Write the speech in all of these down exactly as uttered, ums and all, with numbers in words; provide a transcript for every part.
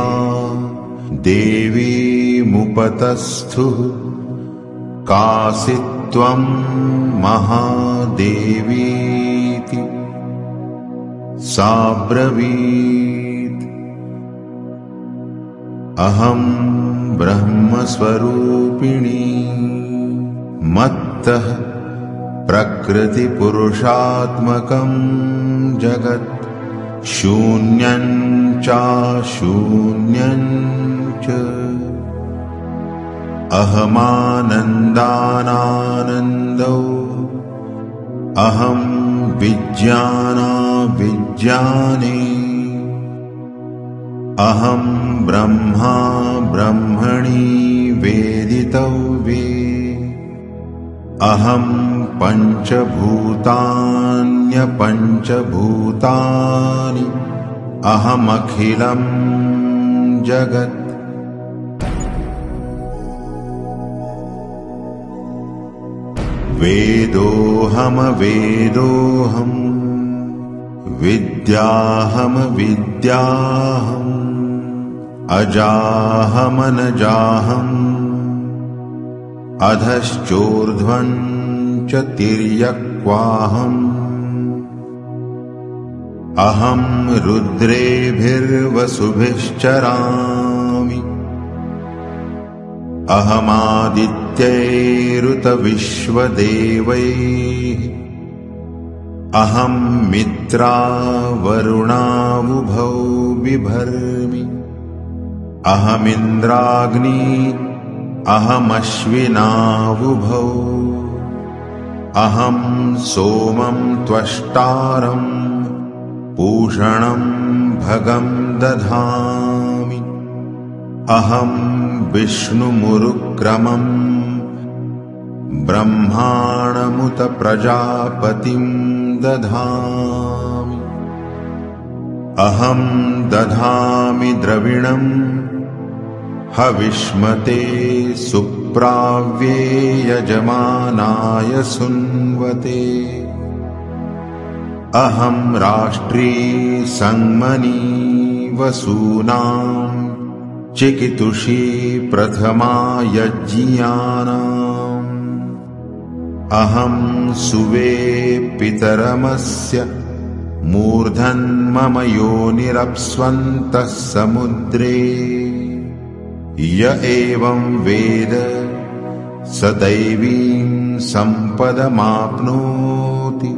देवीमुपतस्थुः कासित्वं महादेवीति साब्रवीत्। अहं ब्रह्मस्वरूपिणी मत्तः प्रकृतिपुरुषात्मकं जगत् शून्यं चाशून्यं च अहमानन्दानानन्दौ अहं विज्ञानाविज्ञाने अहं ब्रह्मा ब्रह्मणि वेदितव्ये अहं पञ्चभूतान्यपञ्चभूतानि अहमखिलं जगत्। वेदोऽहमवेदोऽहम् विद्याहमविद्याहम् अजाहमनजाहम् अधश्चोर्ध्वं च तिर्यक्वाहम् अहं रुद्रेभिर्वसुभिश्चरामि अहमादित्यैरुतविश्वदेवैः अहं मित्रावरुणावुभौ बिभर्मि अहमिन्द्राग्नी अहमश्विनावुभौ अहं सोमं त्वष्टारं पूषणं भगं दधामि अहं विष्णुमुरुक्रमं ब्रह्माणमुत प्रजापतिं दधामि अहं दधामि द्रविणं हविष्मते सुप्राव्ये यजमानाय सुन्वते अहं राष्ट्री संमनी वसूनां चिकितुषी प्रथमा यज्ञियानाम् अहं सुवे पितरमस्य मूर्धन्मम योनिरप्स्वन्तः समुद्रे य एवं वेद स दैवीं सम्पदमाप्नोति।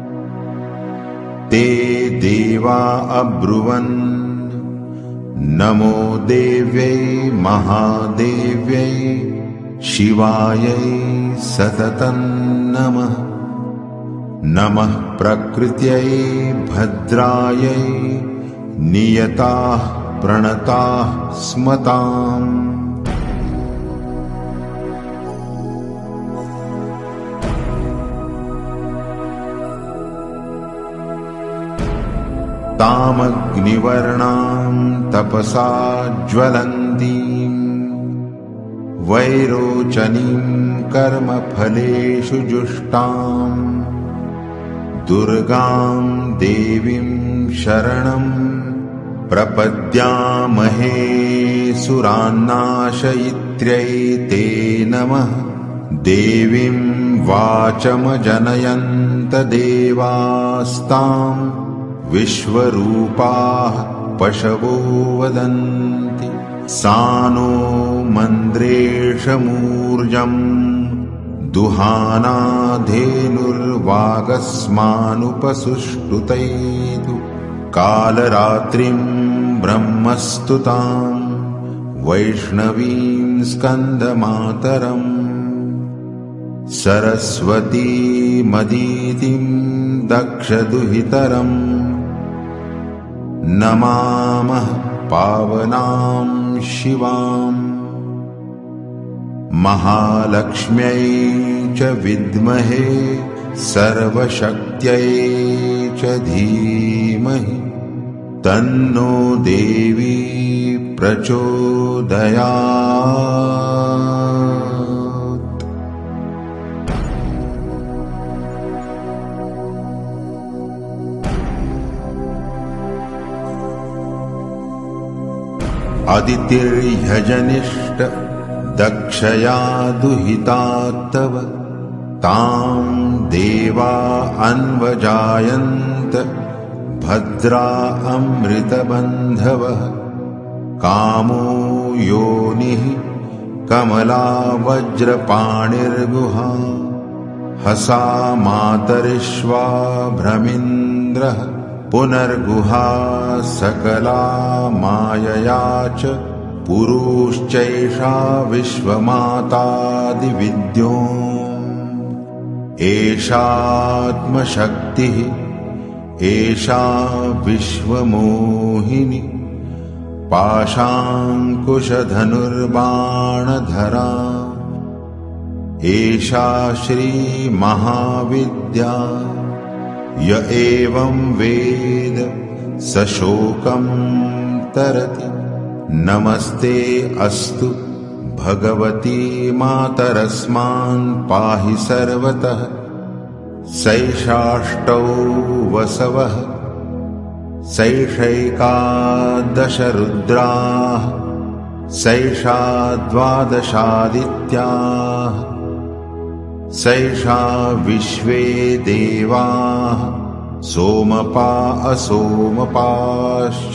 ते देवा अब्रुवन् नमो देव्यै महादेव्यै शिवायै सततं नमः। नमः प्रकृत्यै भद्रायै नियताः प्रणताः स्मताम्। तामग्निवर्णां तपसा ज्वलन्तीं वैरोचनीं कर्मफलेषु जुष्टां दुर्गां देवीं शरणं प्रपद्यामहे सुरान्नाशयित्र्यै ते नमः। देवीं वाचमजनयन्त देवास्तां विश्वरूपाः पशवो वदन्ति सा नो मन्द्रेशमूर्जम् दुहानाधेनुर्वागस्मानुपसुष्टुतैतु कालरात्रिं ब्रह्मस्तुतां वैष्णवीं स्कन्दमातरम् सरस्वतीमदितिं दक्षदुहितरम् नमामः पावनां शिवाम्। महालक्ष्म्यै च विद्महे सर्वशक्त्यै च धीमहि तन्नो देवी प्रचोदयात्। अदितिर्यजनिष्ठ दक्षया दुहिता तव तां देवा अन्वजायन्त भद्रा अमृतबन्धवः कामो योनिः कमला वज्रपाणिर्गुहा हसा मातरिश्वा भ्रमिन्द्रः पुनर्गुहा सकला मायया च पुरुश्चैषा विश्वमातादिविद्यो एषात्मशक्तिः एषा विश्वमोहिनी पाशाङ्कुशधनुर्बाणधरा एषा श्रीमहाविद्या य एवं वेद स शोकं तरति नमस्ते अस्तु भगवती मातरस्मान् पाहि सर्वतः सैषाष्टौ वसवः सैषैकादश रुद्राः सैषा द्वादशादित्याः सैषा विश्वे देवाः सोमपा असोमपाश्च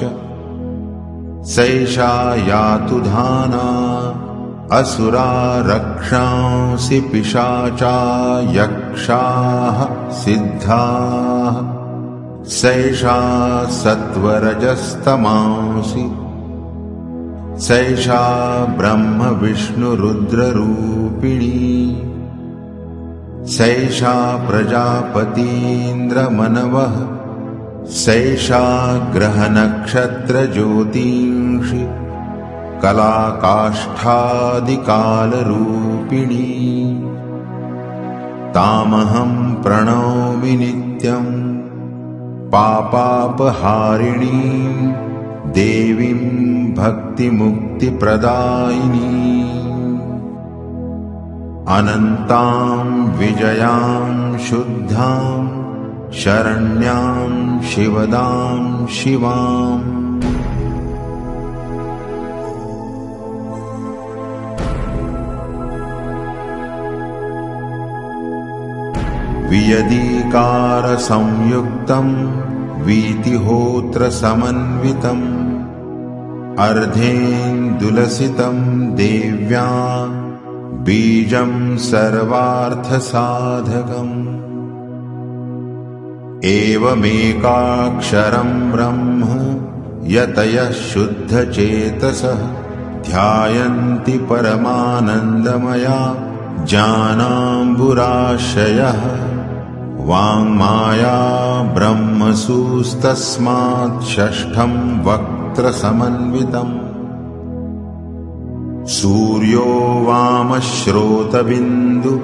सैषा यातु धाना असुरा रक्षांसि पिशाचा यक्षाः सिद्धाः सैषा सत्वरजस्तमांसि सैषा ब्रह्म विष्णुरुद्ररूपिणी सैषा प्रजापतीन्द्रमनवः सैषा ग्रहनक्षत्रज्योतींषि कलाकाष्ठादिकालरूपिणी तामहं प्रणौमि नित्यं पापापहारिणीं देवीं भक्तिमुक्तिप्रदायिनी अनन्तां विजयां शुद्धां शरण्यां शिवदां शिवाम् वियदीकारसंयुक्तं वीतिहोत्रसमन्वितम् अर्धेन्दुलसितं देव्या बीजं सर्वार्थसाधकम् एवमेकाक्षरं ब्रह्म यतयः शुद्धचेतसः ध्यायन्ति परमानन्दमया ज्ञानाम्बुराशयः वाङ्माया ब्रह्मसूस्तस्मात् षष्ठं वक्त्रसमन्वितम् सूर्यो वामश्रोतबिन्दु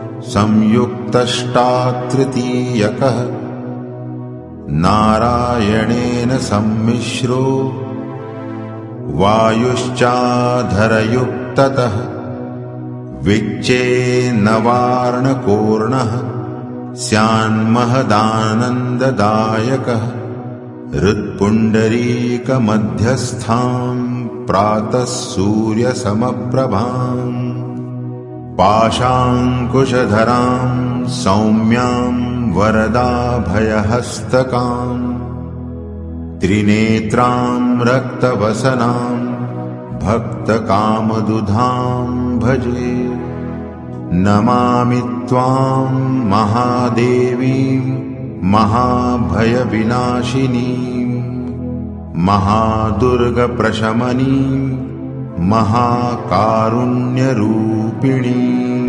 संयुक्तष्टातृतीयकः नारायणेन सम्मिश्रो वायुश्चाधरयुक्ततः विच्चेन्नवार्णकोर्णः स्यान्महदानन्ददायकः हृत्पुण्डरीकमध्यस्थां प्रातः सूर्यसमप्रभाम् पाशाङ्कुशधरां सौम्यां वरदाभयहस्तकां त्रिनेत्रां रक्तवसनां भक्तकामदुधां भजे नमामि त्वां महादेवीं महाभयविनाशिनीं महादुर्गप्रशमनीं महाकारुण्यरूपिणीम्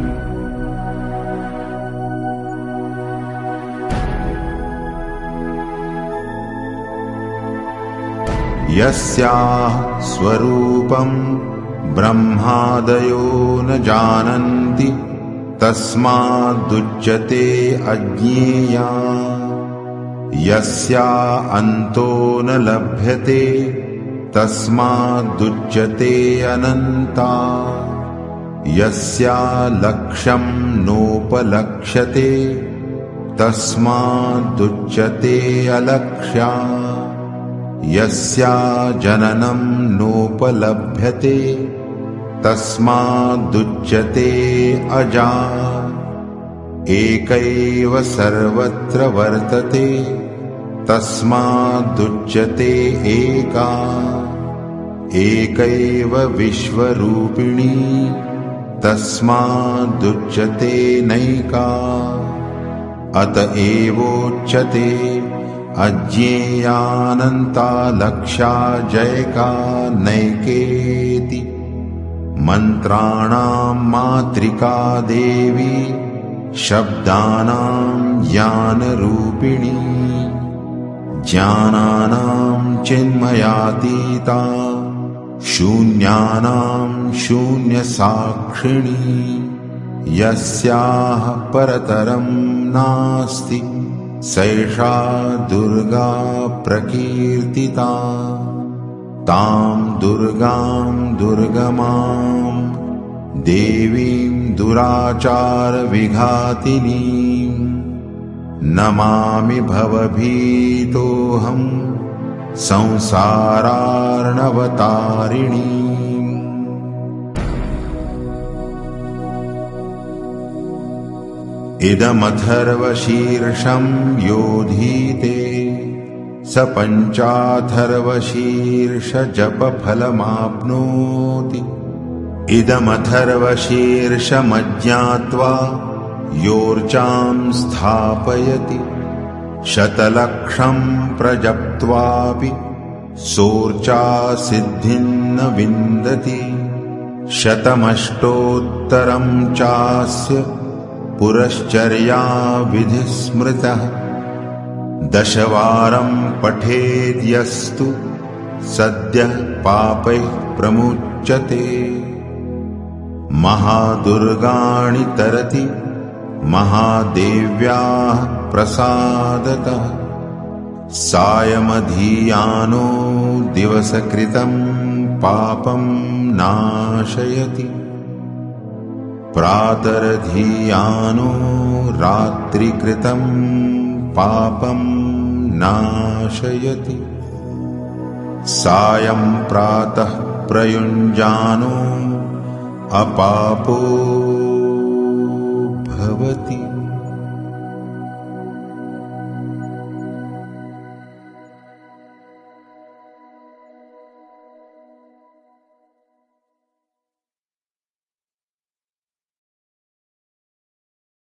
यस्याः स्वरूपं ब्रह्मादयो न जानन्ति तस्मादुच्यते अज्ञेया यस्या अन्तो न लभ्यते तस्मादुच्यते अनन्ता यस्या लक्ष्यं नोपलक्ष्यते तस्मादुच्यते अलक्ष्या यस्या जननं नोपलभ्यते तस्मादुच्यते अजा। एकैव सर्वत्र वर्तते तस्मादुच्यते एका। एकैव विश्वरूपिणी तस्मादुच्यते नैका। अत एवोच्यते अज्ञेयानन्ता लक्ष्या जैका नैकेति। मन्त्राणां मातृका देवी शब्दानां ज्ञानरूपिणी। ज्ञानानां चिन्मयातीता शून्यानां शून्यसाक्षिणी। यस्याः परतरं नास्ति सैषा दुर्गा प्रकीर्तिता। तां दुर्गां दुर्गमां देवीं दुराचारविघातिनीं नमामि भवभीतोऽहं संसारार्णवतारिणीम्। इदमथर्वशीर्षं योधीते स पञ्चाथर्वशीर्षजपफलमाप्नोति। इदमथर्वशीर्षमज्ञात्वा योर्चां स्थापयति शतलक्षं प्रजप्त्वापि सोर्चासिद्धिं न विन्दति। शतमष्टोत्तरं चास्य पुरश्चर्या विधिः स्मृतः। दशवारं पठेद्यस्तु सद्यः पापैः प्रमुच्यते। महादुर्गाणि तरति महादेव्याः प्रसादतः। सायमधीयानो दिवसकृतं पापं नाशयति। प्रातरधीयानो रात्रिकृतं पापं नाशयति। सायं प्रातः प्रयुञ्जानो अपापो